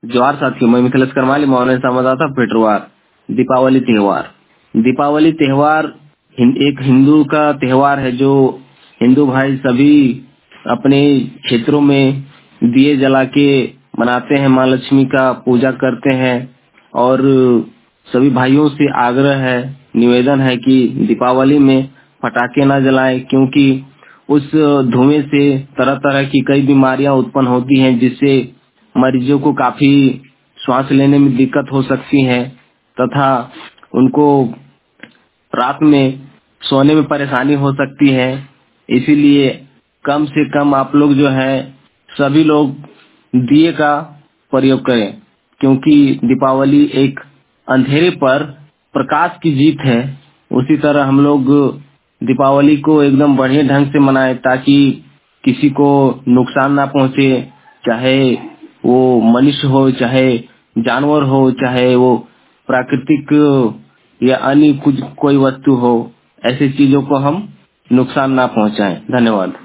जोहार साथियों, मैं मिथिलेश करमाली मौन संवाददाता पेटरवार। दीपावली त्योहार एक हिंदू का त्योहार है जो हिंदू भाई सभी अपने क्षेत्रों में दिए जला के मनाते हैं, माँ लक्ष्मी का पूजा करते हैं। और सभी भाइयों से आग्रह है, निवेदन है कि दीपावली में पटाखे ना जलाएं, क्योंकि उस धुएं से तरह तरह की कई बीमारियां उत्पन्न होती हैं, जिससे मरीजों को काफी श्वास लेने में दिक्कत हो सकती है तथा उनको रात में सोने में परेशानी हो सकती है। इसीलिए कम से कम आप लोग जो है सभी लोग दिए का प्रयोग करें, क्योंकि दीपावली एक अंधेरे पर प्रकाश की जीत है। उसी तरह हम लोग दीपावली को एकदम बढ़िया ढंग से मनाएं ताकि किसी को नुकसान ना पहुंचे, चाहे वो मनुष्य हो, चाहे जानवर हो, चाहे वो प्राकृतिक या अन्य कुछ कोई वस्तु हो। ऐसी चीजों को हम नुकसान ना पहुंचाएं। धन्यवाद।